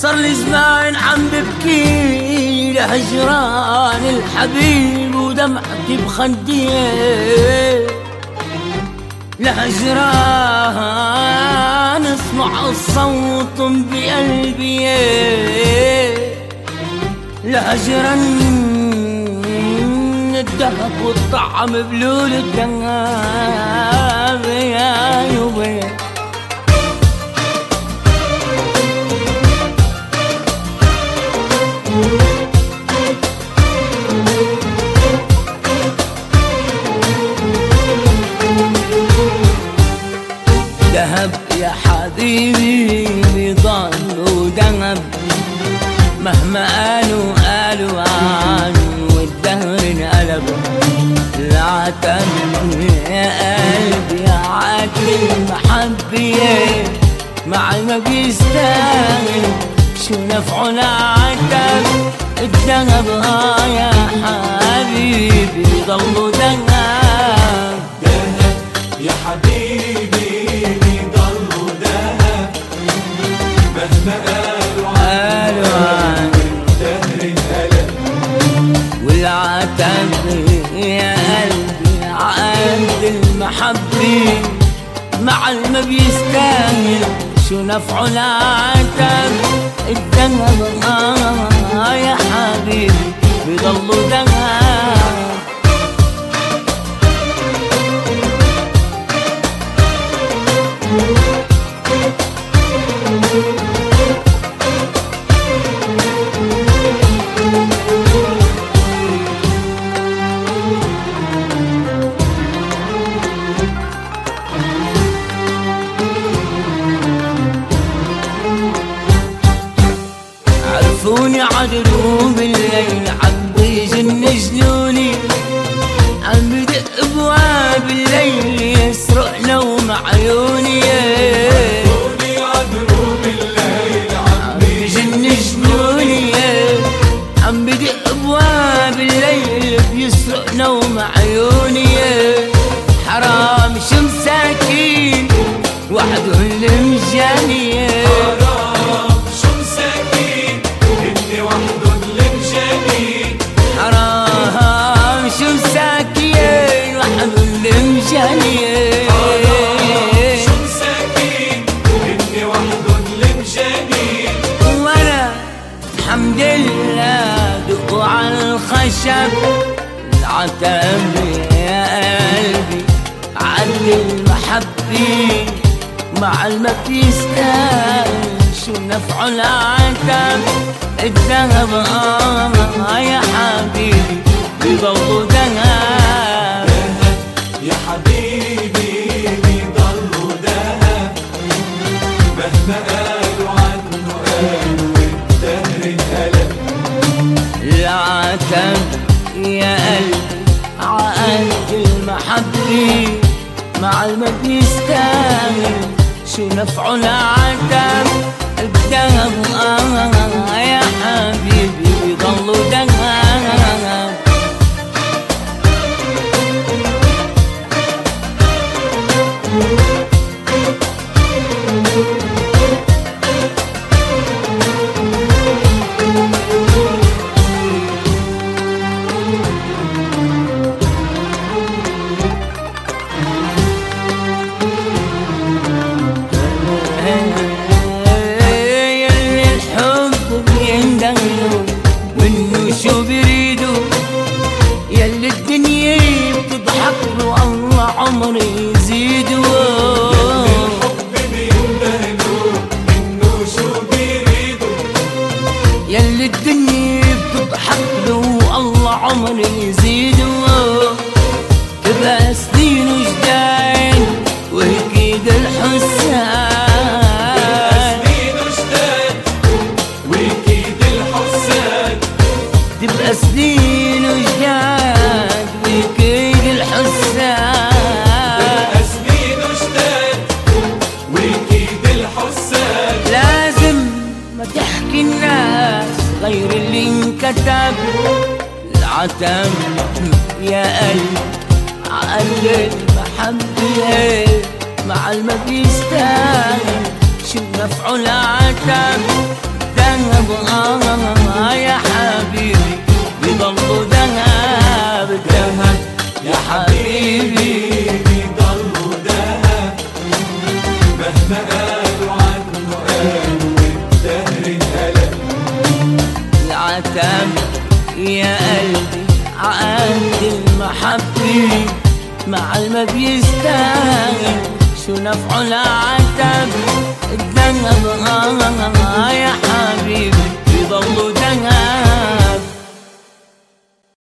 صار لي زمان عم ببكي لهجران الحبيب ودمعتي بخدي لهجران اسمع الصوت بقلبي لهجران الدهب والطعم بلول الدهب يا يوبي دهب يا حبيبي بيضل دهب مهما قالوا عنه والدهر انقلب العتب يا قلبي عاتب المحبة مع ما بيستاهل شو نفعه العتب الدهب يا حبيبي بيضل دهب دهب يا حبيبي بيضل دهب مهما قالوا عنه الدهر انقلب والعتب يا قلبي عقد المحبة مع ما بيستاهل شو نفعه العتب الدهب يا حبيبي بيضل دهب عرفوني عدلوا بالليل عم بيجن جنوني عم بدق ابواب الليل يسرق نوم عيوني عرفوني عدلوا بالليل عم بيجن جنوني عم بدق ابواب الليل بيسرق نوم عيوني حرام شو مساكين وحدهم اللي مجاني حرام شو مساكين وحدو اللي مجاني شو مساكين اني وحدو اللي مجاني وانا الحمد لله دقوا على الخشب العتب يا قلبي عدل المحبة مع ما بيستاهل شو نفعه العتب الذهب يا حبيبي بيضل دهب يا حبيبي بيضل دهب مهما قالوا عنه والدهر انقلب العتب يا قلبي عقد المحبة مع ما بيستاهل شو نفعه العتب الذهب يا حبيبي بيضل دهب منه شو بيريدوا يلي الدنيا بتضحك له الله عمري يزيدوا الحب بيندهلوا منه شو بيريدوا يلي الدنيا بتضحك له الله عمري يزيدوا تبقى سنين وجدان وهكيد الحسان تبقى سنين وجداد وكيد الحسان تبقى سنين وجداد وكيد الحسان لازم ما تحكي الناس غير اللي انكتب العتب يا قلب عقل المحبة مع ما بيستاهل شو نفعه العتب يا حبيبي بيضلوا ذهب الذهب يا حبيبي بيضلوا دهب مهما قالوا عنه قالوا والدهر انقلب. العتاب يا قلبي عقد المحبة مع ما بيستاهل شو نفعه العتاب الذهب يا حبيبي بيضلوا ذهب